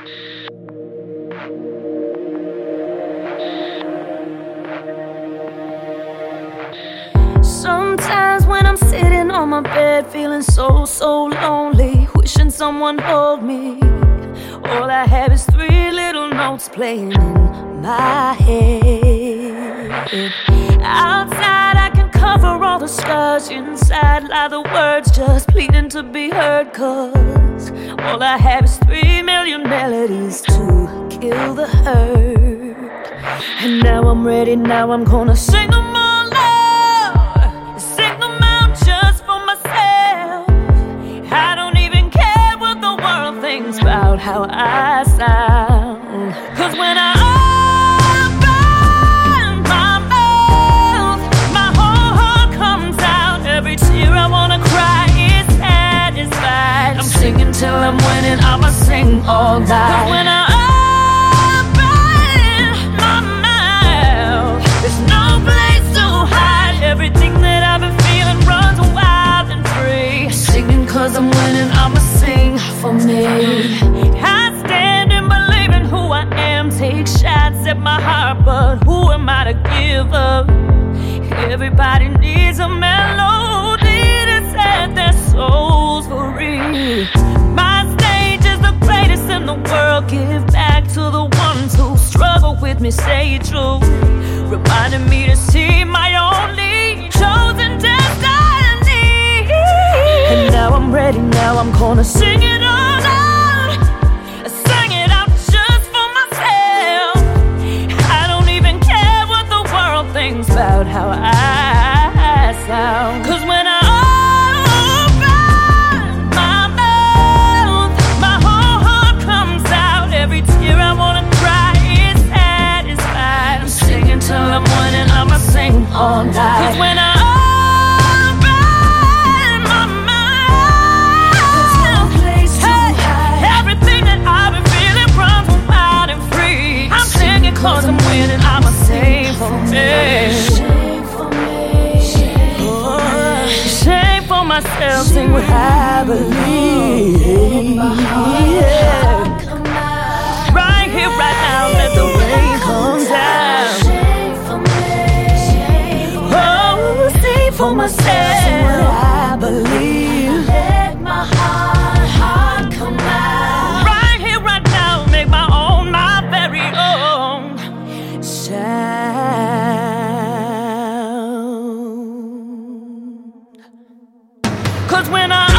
Sometimes when I'm sitting on my bed feeling so lonely, wishing someone hold me, all I have is three little notes playing in my head. Outside I can cover all the scars, inside lie the words just pleading to be heard. 'Cause all I have is 3 million melodies to kill the hurt. And now I'm ready, now I'm gonna sing them all out, sing them out just for myself. I don't even care what the world thinks about how I sound. 'Cause when I open my mouth, my whole heart comes out. Every tear I wanna cry is satisfied. I'm singing till I'm winning, I'ma sing all night. 'Cause when I open my mouth, there's no place to hide. Everything that I've been feeling runs wild and free. Singing 'cause I'm winning, I'ma sing for me. I stand and believe in who I am. Take shots at my heart, but who am I to give up? Everybody needs a melody to set their souls free. My stage is the greatest in the world. Give back to the ones who struggle with me, say true. Reminding me to see my only chosen destiny. And now I'm ready, now I'm gonna sing it all out, sing it out just for myself. I don't even care what the world thinks about how I sound. 'Cause when I open my mouth, my whole heart comes out. Every tear I wanna cry is satisfied. I'm singing till I'm winning, I'ma sing all night. 'Cause when I open my mouth, there's no place to hide. Everything that I've been feeling runs wild and free. I'm singing 'cause I'm winning, I'ma sing for me. Shame for myself, sing what I believe. Yeah. Right here, right now, let the rain come down. Oh, sing for myself, sing what I believe. Let my heart come out. Right here, right now, make my own, my very own sound. 'Cause when I